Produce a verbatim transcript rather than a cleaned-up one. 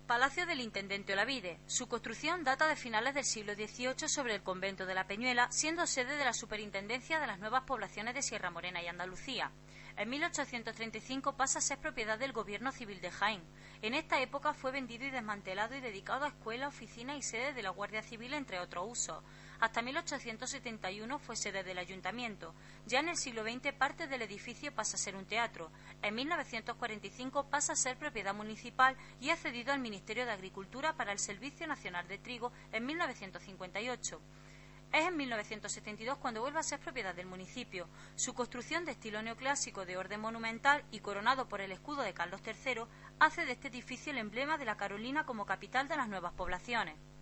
Palacio del Intendente Olavide. Su construcción data de finales del siglo dieciocho sobre el convento de la Peñuela, siendo sede de la Superintendencia de las Nuevas Poblaciones de Sierra Morena y Andalucía. En mil ochocientos treinta y cinco pasa a ser propiedad del Gobierno Civil de Jaén. En esta época fue vendido y desmantelado y dedicado a escuelas, oficinas y sedes de la Guardia Civil, entre otros usos. Hasta mil ochocientos setenta y uno fue sede del Ayuntamiento. Ya en el siglo veinte parte del edificio pasa a ser un teatro. En mil novecientos cuarenta y cinco pasa a ser propiedad municipal y ha cedido al Ministerio de Agricultura para el Servicio Nacional de Trigo en mil novecientos cincuenta y ocho. Es en mil novecientos setenta y dos cuando vuelve a ser propiedad del municipio. Su construcción de estilo neoclásico de orden monumental y coronado por el escudo de Carlos tercero hace de este edificio el emblema de la Carolina como capital de las nuevas poblaciones.